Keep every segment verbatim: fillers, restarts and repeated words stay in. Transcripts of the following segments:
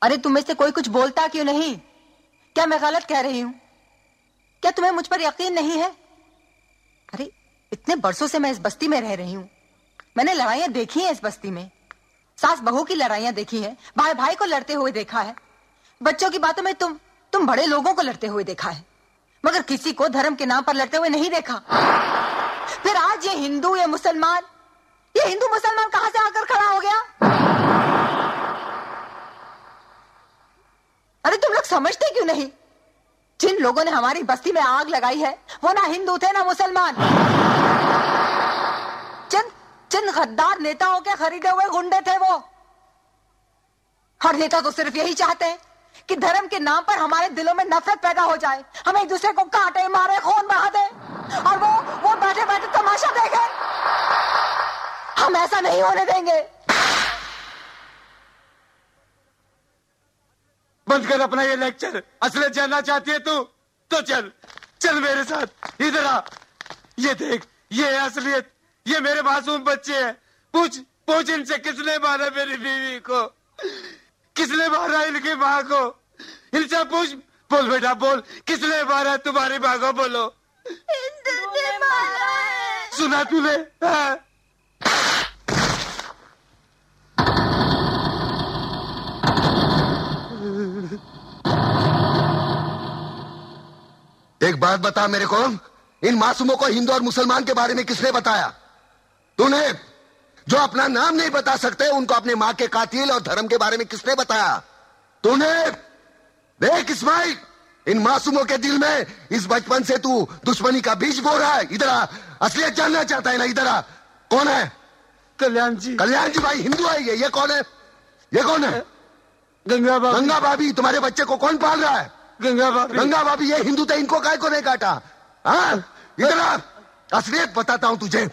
अरे तुम में से कोई कुछ बोलता क्यों नहीं? क्या मैं गलत कह रही हूं? क्या तुम्हें मुझ पर यकीन नहीं है? अरे इतने बरसों से मैं इस बस्ती में रह रही हूं। मैंने लड़ाइयां देखी हैं इस बस्ती में, सास बहू की लड़ाइयां देखी हैं, भाई भाई को लड़ते हुए देखा है, बच्चों की बातों में तुम तुम बड़े लोगों को लड़ते हुए देखा है, मगर किसी को धर्म के नाम पर लड़ते हुए नहीं देखा। फिर आज ये हिंदू ये मुसलमान, ये हिंदू मुसलमान कहां से आकर खड़ा हो गया? अरे तुम लोग समझते क्यों नहीं? जिन लोगों ने हमारी बस्ती में आग लगाई है वो ना हिंदू थे ना मुसलमान, चंद चंद गद्दार नेताओं के खरीदे हुए गुंडे थे वो। हर नेता तो सिर्फ यही चाहते हैं कि धर्म के नाम पर हमारे दिलों में नफरत पैदा हो जाए, हम एक दूसरे को काटे मारे खून बहा दे और वो वो बैठे बैठे तमाशा देखे। हम ऐसा नहीं होने देंगे। बंद कर अपना ये लेक्चर। असलियत जानना चाहती है तू तो चल चल मेरे साथ। इधर आ, ये देख, ये है असलियत। ये मेरे मासूम बच्चे हैं। पूछ पूछ इनसे किसने मारा मेरी बीवी को, किसने मारा इनकी माँ को। इनसे पूछ। बोल बेटा बोल, किसने मारा तुम्हारी माँ को? बोलो। हिंदू ने मारा है। सुना तूने? हाँ। एक बात बता मेरे को, इन मासूमों को हिंदू और मुसलमान के बारे में किसने बताया? तूने। जो अपना नाम नहीं बता सकते उनको अपने मां के कातिल और धर्म के बारे में किसने बताया? तूने। देख इस्माइल, इन मासूमों के दिल में इस बचपन से तू दुश्मनी का बीज बो रहा है। इधर आ, असलियत जानना चाहता है ना? इधर आ। कौन है? कल्याण जी। कल्याण जी भाई हिंदू है ये। ये कौन है? ये कौन है? गंगा भाभी। गंगा भाभी। तुम्हारे बच्चे को कौन पाल रहा है? गंगा भाभी। गंगा भाभी। ये हिंदू थे, इनको काय को नहीं काटा? हाँ, इधर आ, असलियत बताता हूं तुझे।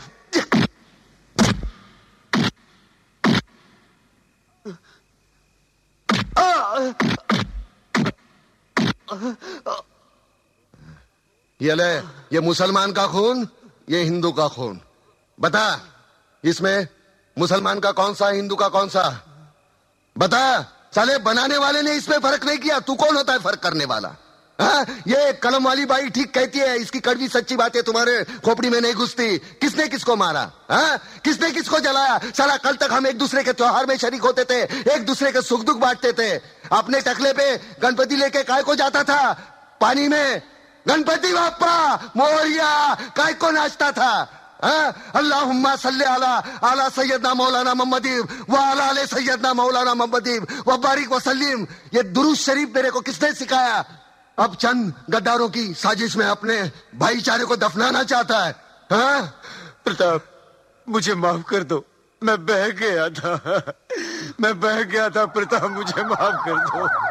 ये ले, ये मुसलमान का खून, ये हिंदू का खून। बता, इसमें मुसलमान का कौन सा, हिंदू का कौन सा? बता। साले बनाने वाले ने इसमें फर्क नहीं किया, तू कौन होता है फर्क करने वाला? हाँ, ये कलम वाली बाई ठीक कहती है, इसकी कड़वी सच्ची बातें तुम्हारे खोपड़ी में नहीं घुसती। किसने किसको मारा? हाँ, किसने किसको जलाया? साला कल तक हम एक दूसरे के त्योहार में शरीक होते थे, एक दूसरे के सुख दुख बांटते थे। अपने टकले पे गणपति लेके काय को जाता था पानी में? गणपति बाप्पा मोरिया काय को नाचता था? अल्लाहुम्मा सल्ले अला अला सैयदना मौलाना मोहम्मदी व अला आले सैयदना मौलाना मोहम्मदी व बारिक वसल्लिम। ये दुरूद शरीफ मेरे को किसने सिखाया? अब चंद गद्दारों की साजिश में अपने भाईचारे को दफनाना चाहता है। हाँ? प्रताप, मुझे माफ कर दो, मैं बह गया था, मैं बह गया था प्रताप, मुझे माफ कर दो।